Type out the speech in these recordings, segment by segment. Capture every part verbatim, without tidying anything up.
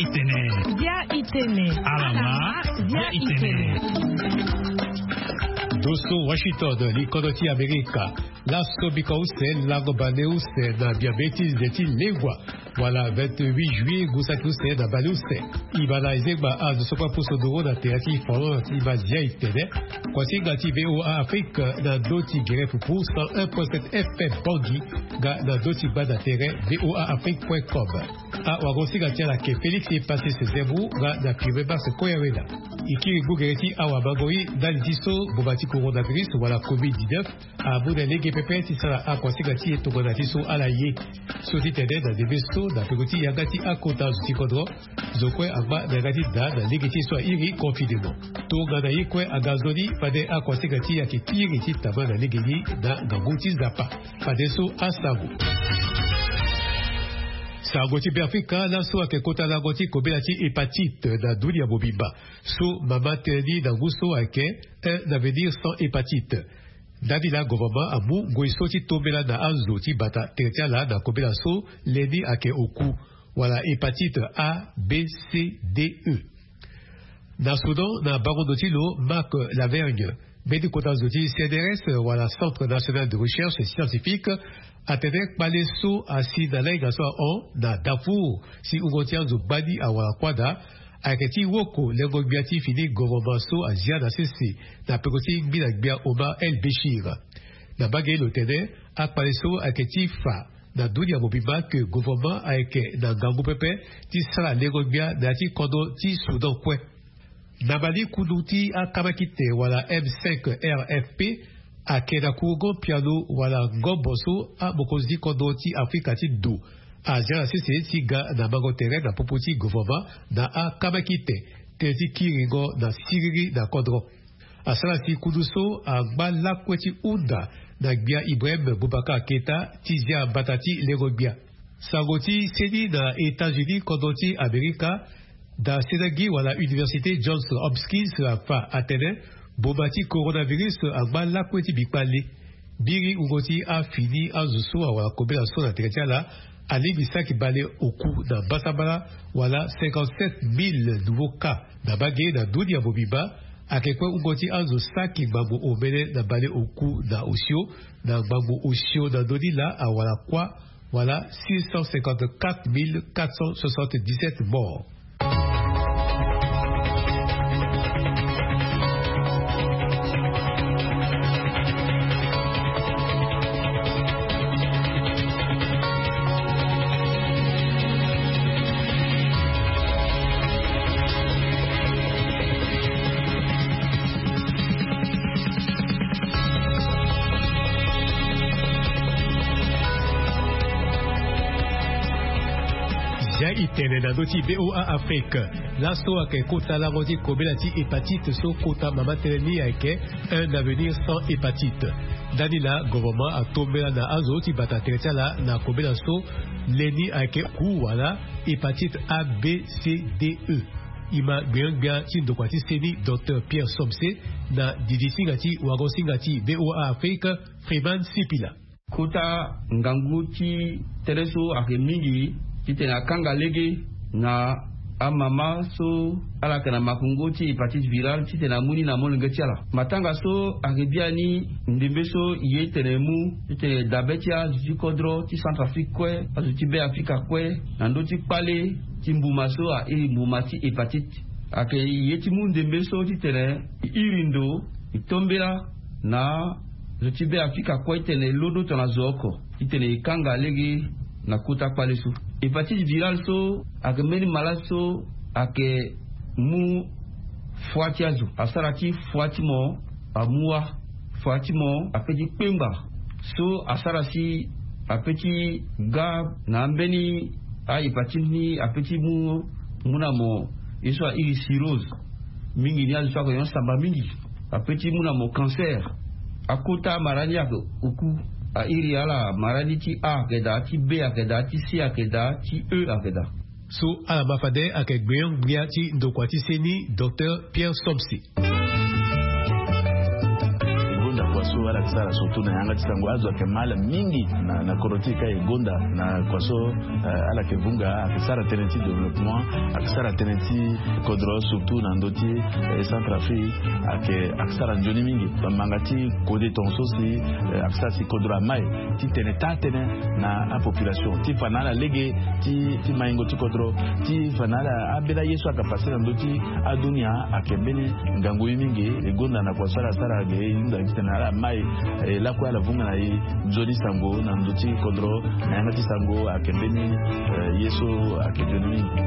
itene. Dia itene. Alama. Dia itene. Doso Washington, likodoti Amerika. Lasso bikause, lago baneuse, na diabetes deti legwa. Voilà, vingt-huit juillet, Gusakuse na baluse. Ibala izegba a de sopa puso duro na teati follow iba zia itene. Kwasi gati V O A Afrique na doti gref pour cent un virgule sept F M Bangui ga na doti bada terrain V O A Afrique point com. A wagosi gati la ke Félix est passé ses zéro ga na privé bas koyaweda. Ikiri bugereti awa bagoi dalitiso bobati coronavirus wala covid dix-neuf a buna lege pepe tisala a kwasi gati etogonatiso ala ye. Sosi tene na debesto da pegoti yagati akota zutikodro zokwe agba nagati da na legeti so iri confinement. To gana yikwe agazoni fade a kwasi gati yaki kiri titama na legeni na gamuti zapa. Fade so asabu. Sagoti Afrika na so ake kota na goti kobelati hépatite na dunia mobimba. So mama teni na guso ake un avenir sans hépatite. Dadila gouvernement amu goisoti tombela na anzoti bata tertiala na kobela so leni ake oku. Wala hépatite A, B, C, D, E. Na Soudan na Barodotilo Marc Lavergne. Bedi kota zoti C N R S wala Centre National de Recherche Scientifique Atedek Baleso asi na lenga so on na Darfour si ugotia zo badi awala kwada aketi woko lengo biati fini gouvernement so azia na C C na pekoti mbina bia Omar El Béchir na bagay lotene ak Baleso aketi fa na dunia mobimba que gouvernement ake na gango pepe ti sala lengo bia na ti kondo ti Soudan kwe na bali kuduti akamakite wala M cinq R F P akeda kugo piano wala ngomboso a mokozi kodoti Afrika ti do a jara sese ti ga na bango terrain na popoti gouvernement na a kamakite tezi kiringo na siriri na kodro asala ti kuduso a gba lakweti unda na gbia Ibrahim Boubacar Keita ti zia batati legobia sagoti seni na États-Unis kodoti Amerika da Sénagi wala Université Johns Hopkins la fa Athènes bobati coronavirus agba lakweti bikpale biri ungoti a fini azuso wala kobela so na teretiala ali bisaki bale oku na basabala wala cinquante-sept mille nouveaux cas na bagé na dunia bobiba akekwe ungoti azu saki gbambo omene na bale oku na osio na gbambo osio na donila a wala kwa wala six cent cinquante-quatre mille quatre cent soixante-dix-sept morts. Itene na doti V O A Afrique. Lasso ake kota la rodi kobelati hépatite so kota mama teleni ake un avenir sans hépatite. Danila gouvernement a tombé na azoti bata tertiala na kobela so leni ake ku wala hépatite A, B, C, D, E. Ima bien bien tindo kwati seni Docteur Pierre Somse na didisingati wagosingati V O A Afrique Freeman Sipila. Kota nganguti tereso ake mingi titena kanga lege na amama so ala kana makungoti hepatite viral titena muni na molo ngetiala matanga so agebiani ndembe so yetenemu tite dabetia zikodro ti Centrafrique kwe azuti be Afrika kwe na ndoti pale timbuma so a iri mbuma ti hepatite ake yeti mu ndembe so titene irindo itombela na zuti be Afrika kwe tene lodo tona zoko titene kanga lege na kuta pale so hépatite virale so ake meni malade so ake mu fuati azo asarati fuati mo amua fuati mo apeti pemba so asarasi apeti ga na mbeni a hépatite ni apeti mu muna mo iso a iri cirrhose mingi ni azo ko yon samba mingi apeti muna mo cancer akota marani ake oku a iri ala marani ti A akeda ti B akeda ti C akeda ti E akeda. So ala mafade akek beyon bria ti ndokwati seni Docteur Pierre Somsi. Ibunda kwaso ala kusala surtout na yanga tisango azo ke mala mingi na na koroti kai gonda na kwaso ala ke bunga akisara teneti développement akisara teneti kodro surtout na ndoti Centrafrique ake akisara njoni mingi bamangati kode tonso si akisara si kodro mai ti teneta tene na a population ti fanala lege ti ti maingo ti kodro ti fanala abela yesu akapasira ndoti adunia akembele ngango mingi egonda na kwasala sara ge inda kitana mai la kwa la vunga na yi njoni sango na ndoti kodro na yanga ti sango akembele yesu akejoni mingi.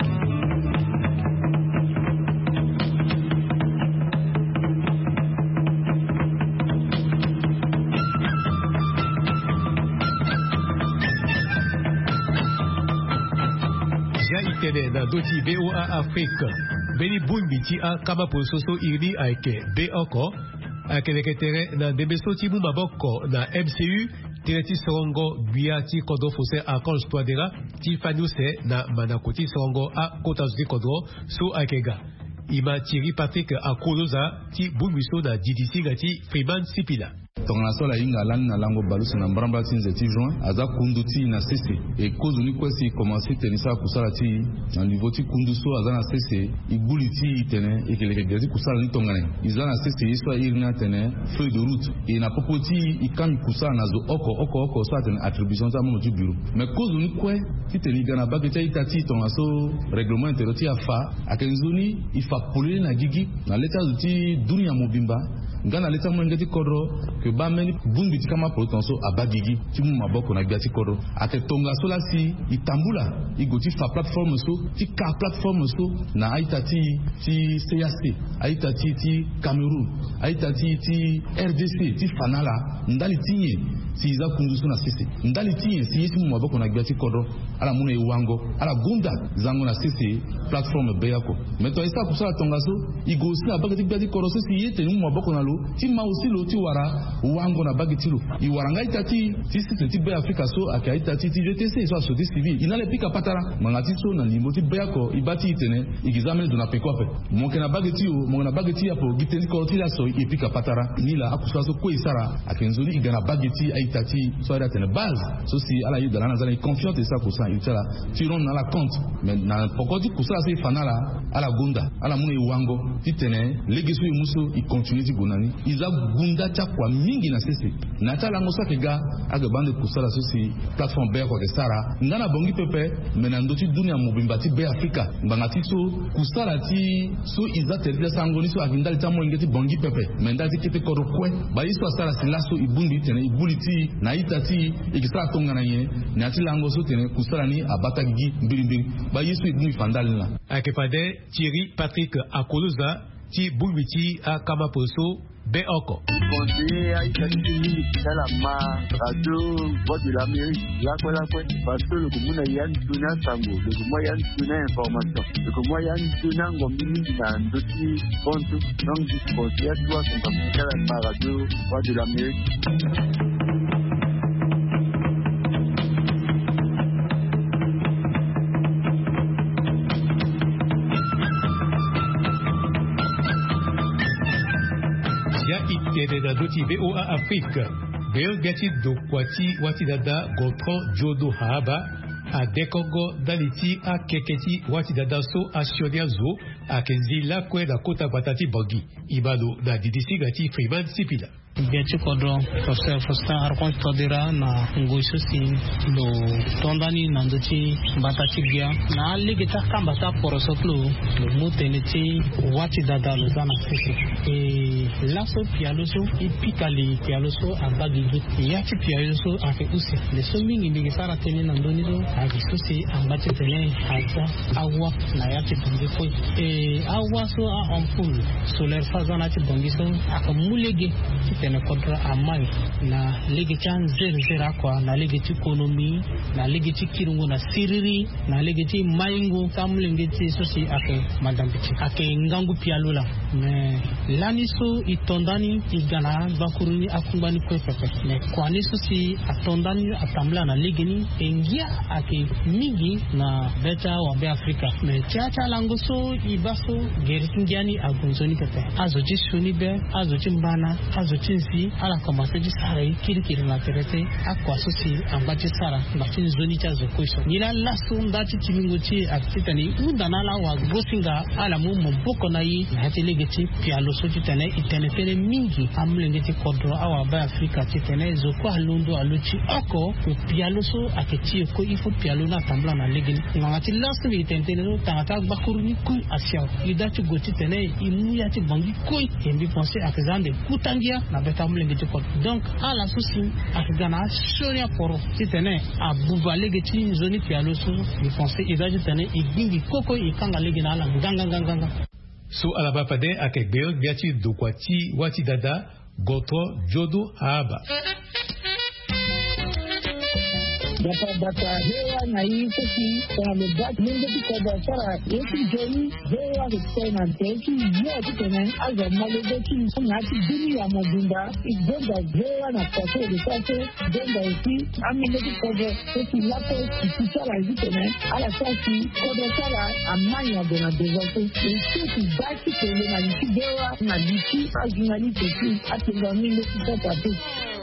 Na doti B O A Afrique beni bumbi ti a kama pososo irni aike be oko akelekere na debeso ti mu maboko na M C U tireti songo bia ti kodo fose a Conge Touadéra ti fanyuse na manakoti songo a kota zudi kodo so akega ima Thierry Patrick Akoloza ti bumbiso na D D C gati Freeman Sipila. Tonga sola inga lan na lango balusi na mbramba tinze ti juin aza kunduti na sese e kozu ni kwesi commencer tenisa kusala ti na niveau ti kunduso aza na sese ibuli ti tene ekeleke gezi kusala ni tongane iza na sese iswa irina tene feuille de route e na popoti ikami kusala na zo oko oko oko so atene attribution ta mo ti bureau mais kozu ni kwe ti teni gana ba ke itati tonga so règlement intérieur ti afa akenzoni ifa polele na gigi na leta ti dunia mobimba ngana leta mo ngeti kodro ke ba meni bumbi ti kama protonso abagigi ti mu maboko na gati kodro ake tonga so la si itambula igoti fa platform so ti ka platform so na aitati ti C A C aitati ti Cameroun aitati ti R D C ti fanala ndali tinye si iza kunduso na sese ndali tinye si yesi mu maboko na gati kodro ala muna iwango ala gunda zango na sese platform beyako meto isa kusala tonga so igosi abagati gati kodro so si yete mu maboko na lo ti ma aussi lo ti wara wango na bagitilo i waranga itati ti site ti be Afrika so aka itati ti G T C so société civile inale pika patara mangati so na limbo ti beyako ibati itene igizamene do na pekope monke na bagitio monke na bagiti apo giteni ko ti la so ipika patara nila akusa so ko isara akenzoli igana bagiti aitati so ada tene base so si ala yu dala na zala confiance ça ko sa itala ti ron na la compte mais na pokoti kusala se fanala ala gunda ala mune wango ti tene legeso muso i continue ti gonani iza gunda cha kwa mingi na sese na tala ngosa ke ga aga bande kusala so si platform be ko ke sara ngana bongi pepe menando ti dunia mobimba ti be Afrika mbangati so kusala ti so iza tele sangoni so agindali ta mo ngeti bongi pepe mendati kete ko rokwe ba iso sala sila so ibundi tene ibuliti na itati ikisara tonga na ye na ti lango so tene kusala ni abata gigi mbiri mbiri ba yesu ibuni fandalina akepade Thierry Patrick Akoloza ti bulwiti a kama poso be oko conseiller a itati sala ma radio voix de l'Amérique la quoi la quoi parce que le commun a yan tuna sango le moyen tuna information le moyen tuna ngomini na ndoti kontu donc du conseiller toi son comme la radio voix de l'Amérique. itene na doti B O A Afrique bel gati do kwati wati dada Gontran Jodo Haba a Dekongo daliti a keketi wati dada so actionnaire zo a kenzi la kwe na kota batati bangi ibalo na D D C gati Freeman Sipila. Biachi kodro professeur Faustin Archange Touadéra na ngoiso si lo tondani nandochi batati bia na ligita kambata porosoplo lo muteneti wati dada lo zana sisi e laso pialoso e pikali pialoso abagi yati pialoso afe usi le somingi ndigi sara teni nandoni do agiso si ambati tene haza awa na yati bongi foi e awa so a ampul solaire fazana ti bongi so akamulege tene kontra amai na lege chan zer zera kwa na lege ti ekonomi na lege ti kirungo na siriri na lege ti maingo tamlenge ti sosi ake madambiti ake ngangu pialula me laniso itondani igana bakuruni akumbani kwe pepe me kwani sosi atondani atamla na lege ni engia ake mingi na beta wa be Afrika me chacha lango so ibaso geritingiani agunzoni pepe azo ti shuni be azo ti mbana azo ti tinsi ala commencé di sara kiri kiri na terete akwa sosi ambachi sara mbati zoni cha zokoisho nila laso ndati timingochi akitani undana la wa gosinga ala mu mboko na yi hati legeti pialo so titane itene fele mingi amlengeti kodro awa ba Afrika titane zoko alundo aluchi oko pialo so aketi ko ifo pialo na tambla na legeni ngati laso ni tentene no tangata bakuru ni ku asia idati goti tene imu ya ti bangi ko embi penser akazande kutangia na beta mlengeti ko donc ala sosi akagana shoria poro titane abuba legeti zoni pialo so ni penser idati tene ibingi koko ikanga legena ala nganga nganga so alaba pade akegbe biati dokwati wati dada gotro jodo aba Bata bata hewa na hii sisi kwa mbati mungu kwa sara yeki joni hewa kwa teki yote tena aza malogoti ngati dini ya mabunda ibonda hewa na kwaso de kwaso bonda isi amileti kwa sisi lapo kisara hizi tena ala sasi kwa sara amanya dona dezoto sisi baki tele na nchi hewa na nchi ajunali teki atenga mingi kwa tatu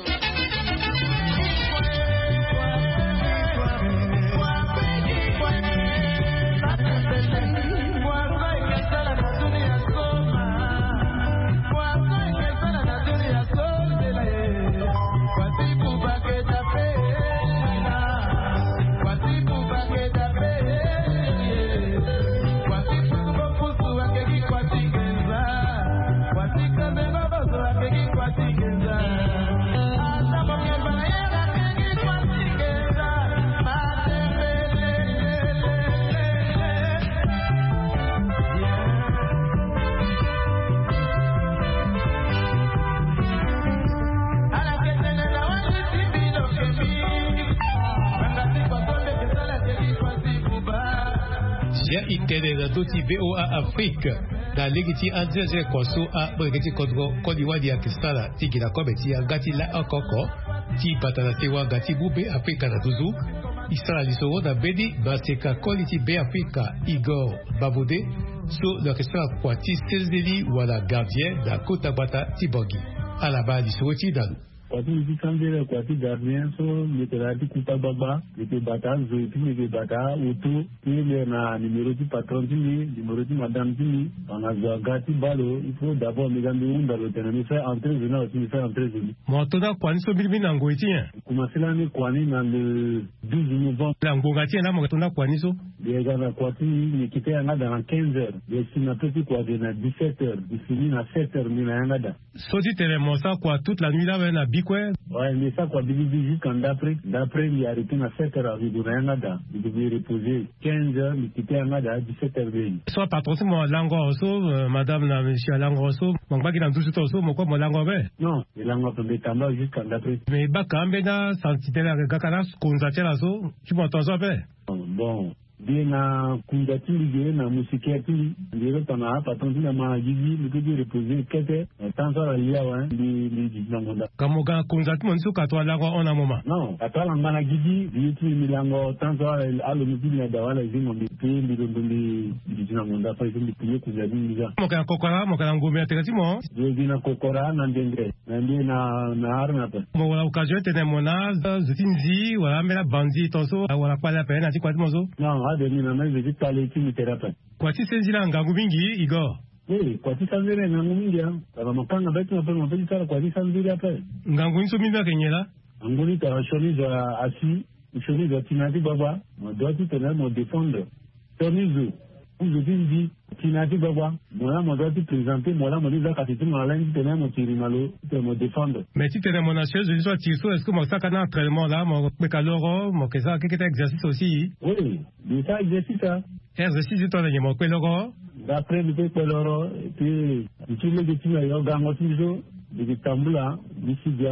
itene na doti V O A Afrique na legiti anjeje kwaso a bregeti kodro kodiwa di akistala tiki na kometi ya gati la akoko ti patana tewa gati bube Afrika na tuzu Isra liso na bedi baseka quality be Afrika Igor Babode so la kestra kwati sezeli wala gardien da kota bata tibogi alaba liso ti dalu Kwati isi kambere kwati gardien so literati kuta baba ite bata zoiti ite bata utu ile na numero ti patron tini numero ti madame tini on a gati balo il faut d'abord me gambe unda lo tenani faire entrer zona aussi faire entrer zona motoda kwani so bilbi na ngoiti ya kumasila ni kwani na le douze novembre la ngongati na motoda kwani so bien na kwati ni kite anga dans quinze heures bien si na petit quoi na dix-sept heures fini na sept heures ni na anga so tu te mosa quoi toute la nuit là na bikwe ouais mais ça quoi bibi jusqu'en d'après d'après il arrêté na sept heures avec Uganda il devait reposer quinze heures il quittait anga dix-sept heures soit patron mo lango oso madame na monsieur lango oso mongba ki na douze oso moko mo lango be non il lango pe tamba jusqu'en d'après mais ba kambe na santitela gakana kunzatela so tu m'entends be bon bien na kundati ligue na musiketi ndiro tana patron na majibi ndiko reposer kete tanzo ya wa li li nangonda kamoga kunzati monsu katwa lango ona moma non atala ngana gidi bitu milango tanzo alo mibili na dawala zingo mbi ndiro ndili ndinangonda fa izindi piye kuzadi niza moka kokora moka ngombe atekati mo je dina kokora na ndenge na ndi na na arna pa mo wala occasion tene mona zutinzi wala mela banzi tonso wala pala pena ti kwati mozo non ademi na mimi vitale kimi therapy kwati senzila ngangu mingi Igor eh kwati sanzile ngangu mingi ya kama mapanga betu na pema peli sala kwati sanzile hapa ngangu nso minda kenyela nguli ta shoni za asi shoni za tinati baba mo doit tenir mo défendre tonizo uzo dindi tinati baba moi mo doit présenter moi mo diza katiti mo la ndi tenir mo tirimalo te mo défendre mais si tenir mon acheuse je soit tiso est-ce que mo saka na entraînement là mo bekaloro mo kesa quelque exercice aussi oui mais ça exercice ça exercice to na mo peloro d'après le peloro et puis tu le dis tu yo gango tizo de tambula d'ici diawa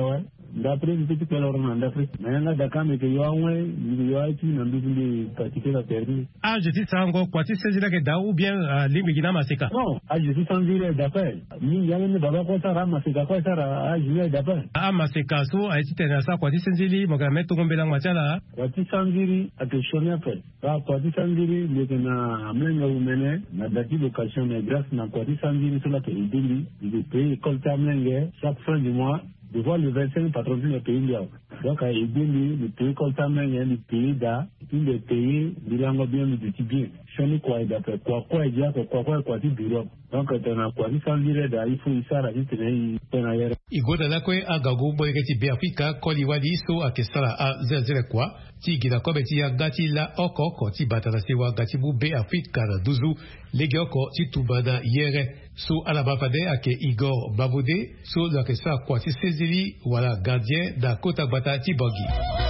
d'après le petit peu en Afrique mais là Dakar mais que yo ouais yo qui n'a double pratiquer la permis ah je dis ça encore quoi tu sais là que da ou bien limigina maseka non ah je suis sans dire d'après ni ya ne baba ko sara maseka ko sara ah je d'après ah maseka so a été na ça quoi tu sais li mo ga metto ngombela ngwachala quoi tu sans dire attention après ah quoi tu sans dire le que na amena umene na dati location mais grâce na quoi tu sans dire sur la que il il paye école tamlenge chaque fin du mois de voir le vingt-cinq patron du pays là. Donc, il dit le pays comme ça, mais il y a le pays là, il est payé, il a bien le petit bien. Je ne sais quoi, d'après quoi, quoi, il y a quoi, quoi, quoi, du bureau. Donc, tu as quoi, il faut dire, il faut y faire, il faut y faire. Igoda la kwe agago boyegeti be Afrika koli wadi so akesala a zezere kwa ti gida kobeti ya gati la oko ko ti batana sewa gati bu be Afrika na duzu lege oko ti tubana yere so alabafade ake Igor Babode so la kesa kwa ti sezili wala gardien da kota bata ti bogi.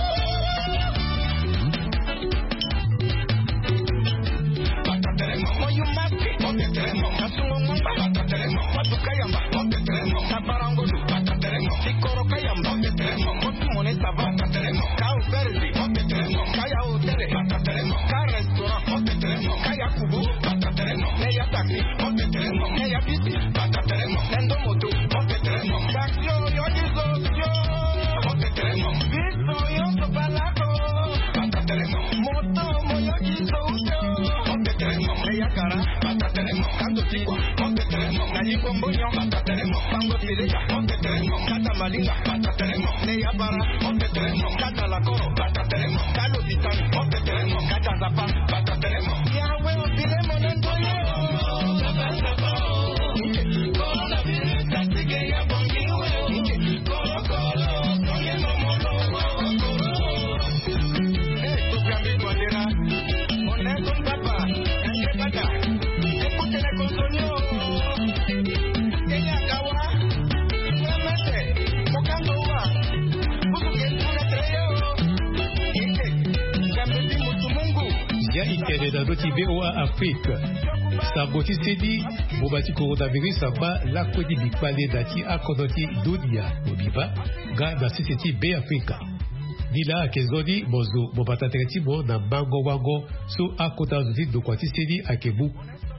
V O A Afrique. Saboti sedi bobati coronavirus aba la kwedi bikpale dati akodoti dunia bobiba ga da siseti be Afrika. Dila akezodi mozo bobata tereti mo na bango wango so akota zoti dokwati sedi akebu.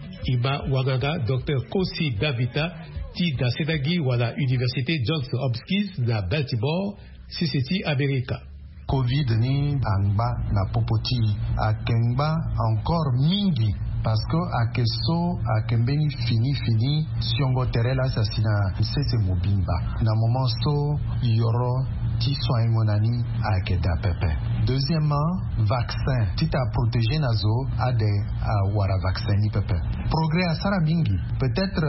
Ima wanganga Docteur Kosi Davita ti da sedagi wala Université Johns Hopkins na Baltimore siseti Amerika. Covid ni angba na popoti akengba encore mingi parce que akeso akembeni fini fini siongo terela assassina sese mobimba na moment so yoro ti soin monani akeda pepe. Deuxièmement, vaccin tita protéger nazo ade a wara vaccin ni pepe. Progrès à sarabingi peut-être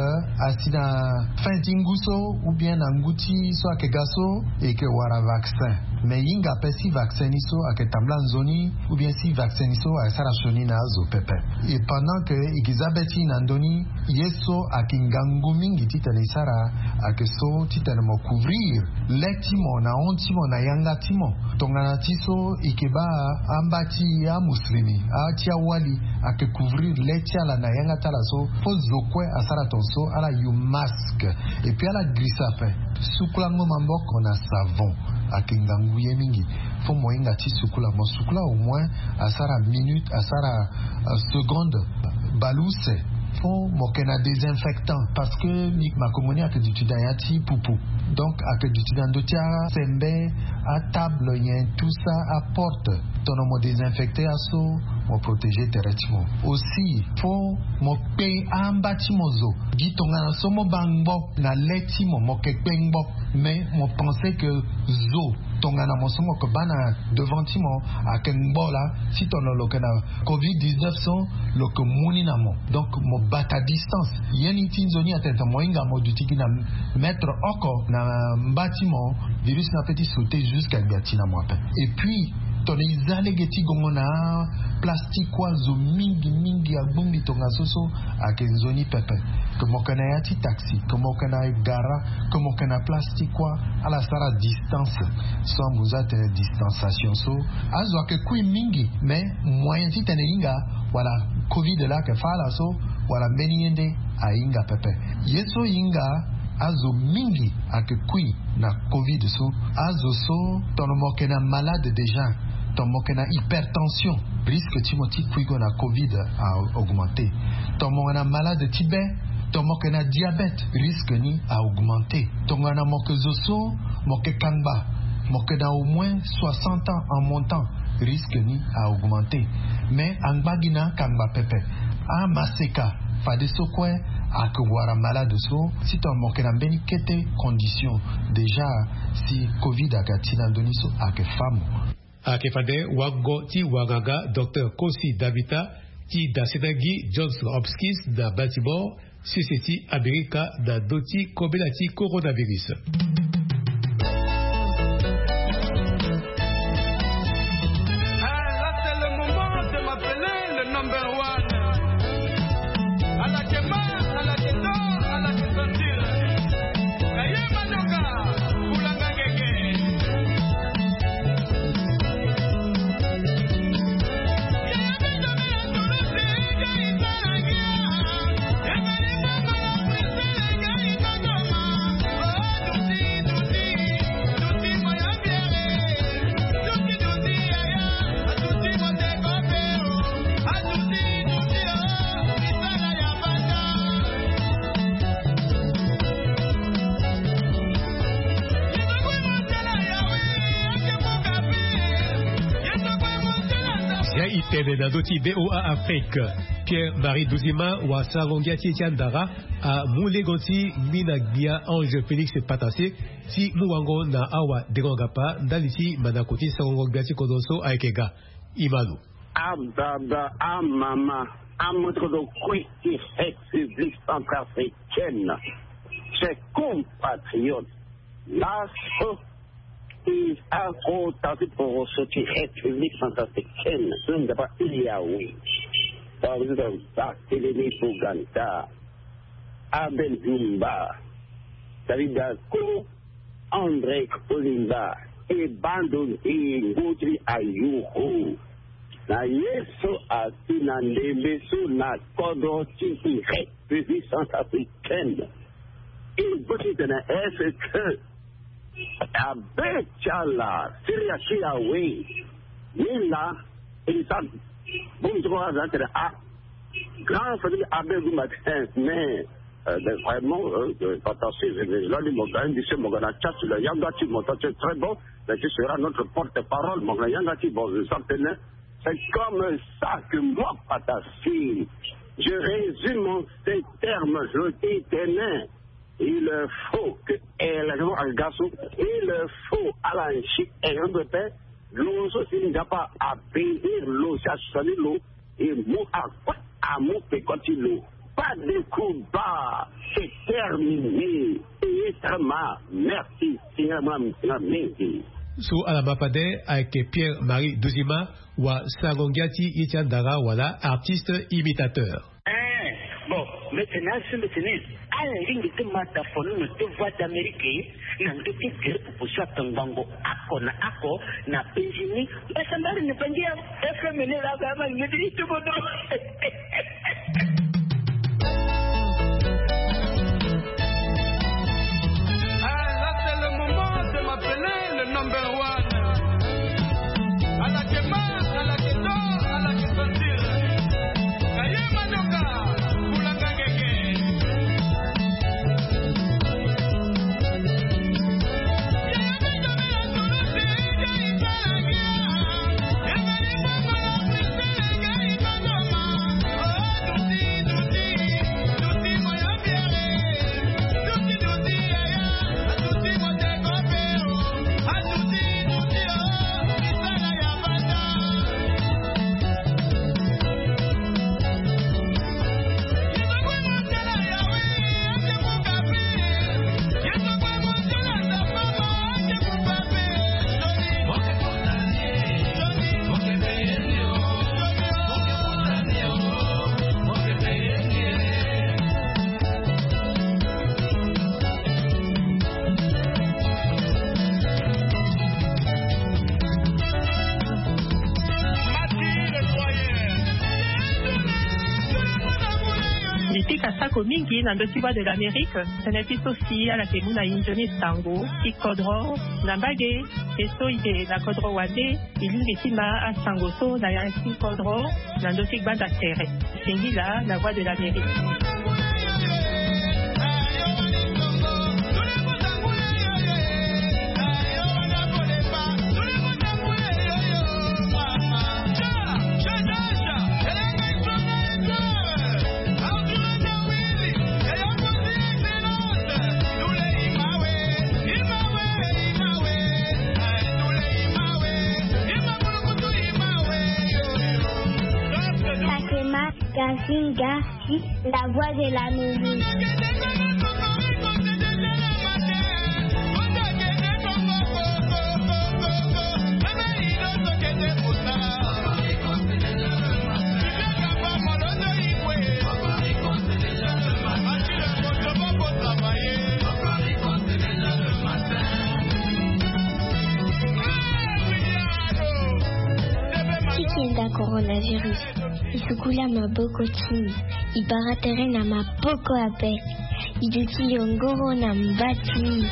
asina fin tinguso ou bien nanguti so akegaso et que wara vaccin mais yinga pesi vacciniso aketamlan zoni ou bien si vacciniso a sarachoni nazo pepe. Et pendant que Elizabeth nandoni yeso akingangu mingi titane sara akeso titane mo couvrir letimo na ontimo na yanga timo tongana tiso ikeba ambati ya muslimi a tia wali ake couvrir letia la na yanga talaso fo zokwe asara tonso ala you masque et puis ala grisape suklango mamboko na savon akingangu yemingi fo moinga ti sukula mo sukula au moins asara minute asara uh, seconde baluse font mokena désinfectant parce que ni makomoni ak ditudayati poupou donc ak ditudandotia sembe à table yen tout ça apporte ton mo désinfecter aso mo protéger terrestre aussi font mo pe ambati mozo gitonga somo bangbo na letimo mo kekpengbo mais mo penser que zo tongana mosomo ko bana devant timo akenbola si tono lokena covid dix-neuf son loko muni namo donc mo bata distance yeni tinzoni atenta moinga mo dutiki na mettre oko na bâtiment virus na petit sauter jusqu'à gatina mo et puis tone izale geti gongona plastique wazo mingi mingi abumbi tonga soso akenzoni pepe como kana yati taxi como kana gara como kana plastique wa ala sara distance so muzate distanciation so azo ake kui mingi mais moyen ti teninga wala covid la ke fala so wala meniyende a inga pepe yeso inga azo mingi ake kui na covid so azo so tono mokena malade déjà ton mokena hypertension risque timoti kuigo na covid a augmenté ton mokena malade tibet ton mokena diabète risque ni a augmenté ton mokena mokezoso moke kangba mokena au moins soixante ans en montant risque ni a augmenté mais angbagina kangba pepe a maseka fade sokwe a kewara malade so si ton mokena beni kete condition déjà si covid a katina doniso a ke femme a ke fade wago ti wagaga docteur Kosi Davita ti da Senagi Johns Hopkins da Baltimore Société America da doti kobelati coronavirus. Na doti B O A Afrique Pierre-Marie Douzima wa Salongia Tietiandara a Moulegonti Minagbia Ange Félix Patase ti Muwango na awa derongapa ndaliti manakoti Salongo Gati Kodoso Aikega Imalu Abdada Amama Amotrodo Kwiki République centrafricaine ses compatriotes l'assaut is ako tasi pour sortir République centrafricaine un d'abord il y a oui par exemple ça Télémi Bouganta Abel Zumba David Dako André Olimba et Bandon et Goudri Ayuho na yeso atina ndebeso na kodo tiki République centrafricaine et peut-être est-ce que Abechala, Syria Kiawe, Nila, et ça, bon, je crois que c'est un grand famille Abel du matin, mais vraiment, potentiel, je l'ai dit, mon gars, il dit, mon gars, le Yangati, mon gars, c'est très bon, mais ce sera notre porte-parole, mon gars, Yangati, bon, je s'en tenais. C'est comme ça que moi, Patassi, je résume en ces termes, je dis, tenais. Il faut que elle garçon, il faut à la chic et un peu de l'eau aussi n'a pas à payer l'eau, ça sonne l'eau et moi à quoi à mon petit l'eau. Pas de coup bas, c'est terminé. Et extrêmement merci, merci. Sous Alamapade avec Pierre-Marie Douzima ou Sagongati Itiandara wala artiste imitateur. Bon, maintenant, ce maintenant, à la ligne de Matafono, de voix d'Amérique, n'a pas été pour ça, Tangango, Ako, na Ako, na Péjini, mais ça n'a rien pas dit, est-ce que mener la gamme, il dit tout le monde. Ah, là, c'est le moment de m'appeler le number one. À la Kema, à la Keto, à la Ketondir. Kayema Noka. Oh Ipika sako mingi na ndotiwa de l'Amérique, seneti sosi ala kemuna injoni sango, ikodro, nambage, eso ide na kodro wade, ilingi tima a sango so na yansi kodro, na ndotik banda terre. Sengi la, la voix de l'Amérique. Gazinga, la voix de l'Amérique. Kikinda coronavirus. Isukula maboko chini, ibaratere na maboko ya peke, iduti yongoro na mbati.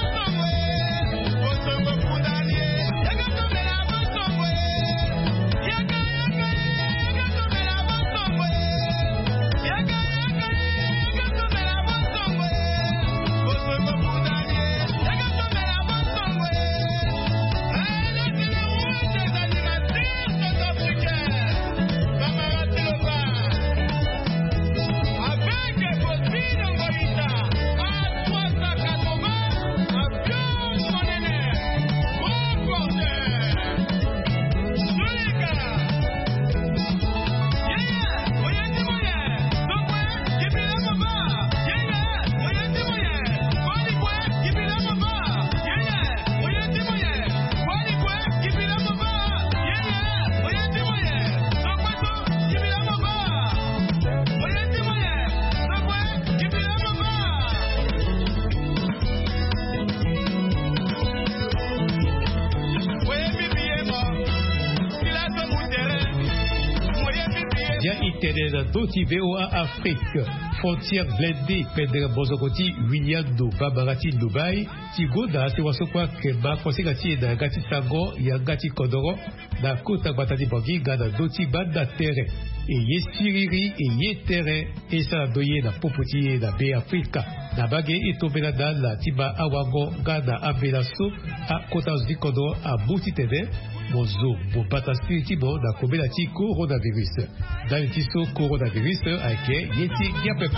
Itene doti V O A Afrique, frontière blindée pendant Bozokoti, Winyando, Babarati, Dubai, Tigoda, Tiwasokwa, Kema, Fosigati, na Gati Sango, Yangati Kodoro, na Kota Batati Bangi, Gada doti Banda Terre, et Yesiriri, et Yetere, et Saladoye, na Popoti, na B Africa, na Bagé, et Tobenada, la Tiba Awago, Gada Abelaso, a Kota Zikodo, a Boutitene, Mozo, Bobata Spiritibo, na Kobelati coronavirus. Dans le tiso coronavirus, ake Yeti Yapepe.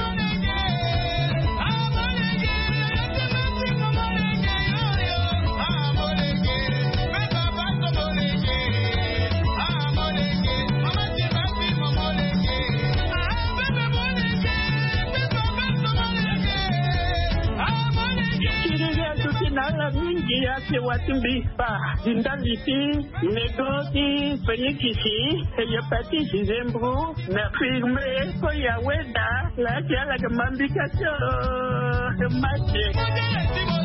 Se watimbi pa dindaliti negoti fenyikisi eyapati zembro na firme ko ya weda la jala kamambika cho mache.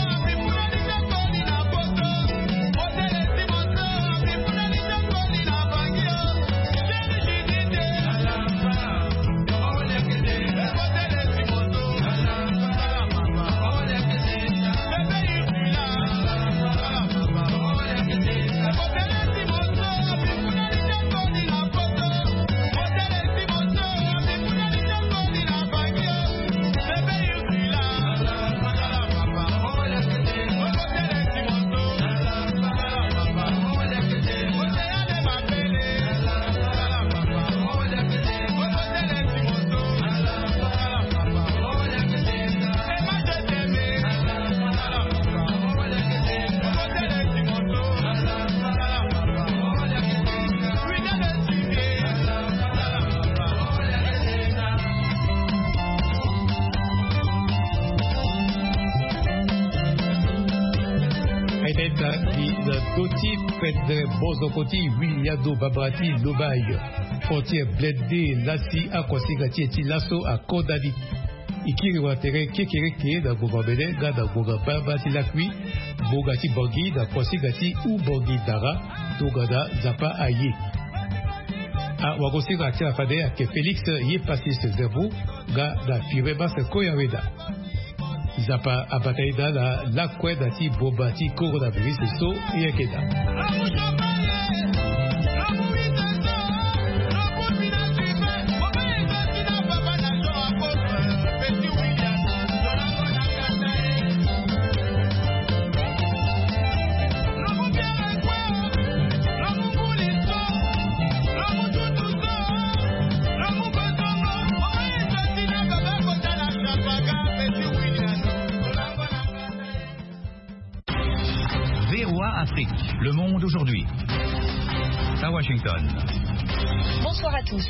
Doti Pedre Bozokoti Winyado Babrati Lobaï frontière blindée Lassi Akosigati et Lasso à Kodali Ikiri Watere Kekereke da Gogabene Gada Gogababa Tilakwi Bogati Bangi da Kosigati ou Bangi Dara Togada Zapa Aye a wagosinga atia fade ke Felix ye passé ce zéro ga da fireba se koyaweda zapa abataida la la kweda ti boba ti coronavirus so yekeda Afrique, le monde aujourd'hui. À Washington. Bonsoir à tous.